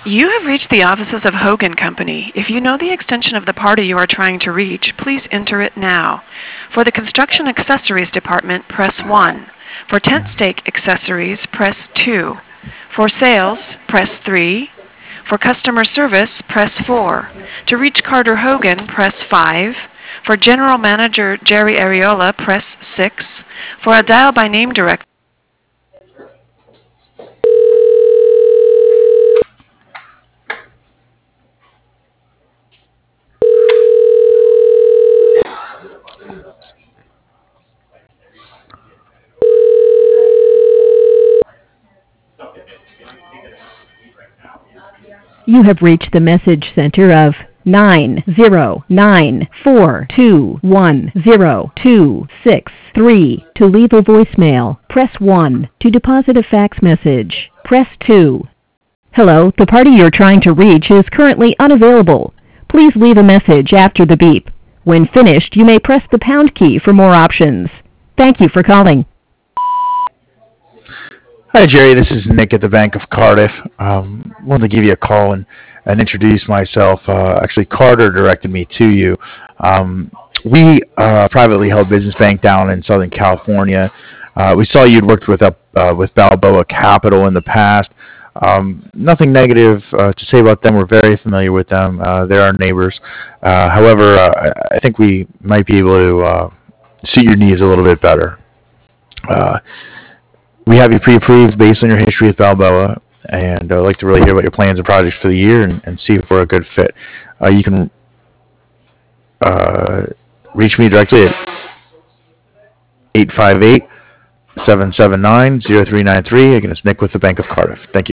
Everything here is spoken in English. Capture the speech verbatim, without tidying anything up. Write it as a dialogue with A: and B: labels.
A: You have reached the offices of Hogan Company. If you know the extension of the party you are trying to reach, please enter it now. For the Construction Accessories Department, press one. For tent stake accessories, press two. For sales, press three. For customer service, press four. To reach Carter Hogan, press five. For General Manager Jerry Areola, press six. For a dial by name directory,
B: You have reached the message center of nine zero nine four two one zero two six three. To leave a voicemail, press one. To deposit a fax message, press two. Hello, the party you're trying to reach is currently unavailable. Please leave a message after the beep. When finished, you may press the pound key for more options. Thank you for calling.
C: Hi, Jerry. This is Nick at the Bank of Cardiff. Um, wanted to give you a call and, and introduce myself. Uh, actually, Carter directed me to you. Um, we are a privately held business bank down in Southern California. Uh, we saw you'd worked with up uh, with Balboa Capital in the past. Um, nothing negative uh, to say about them. We're very familiar with them. Uh, they're our neighbors. Uh, however, uh, I think we might be able to uh, suit your needs a little bit better. Uh, We have you pre-approved based on your history with Balboa, and I'd like to really hear about your plans and projects for the year and, and see if we're a good fit. Uh, you can uh, reach me directly at eight five eight, seven seven nine, zero three nine three. Again, it's Nick with the Bank of Cardiff. Thank you.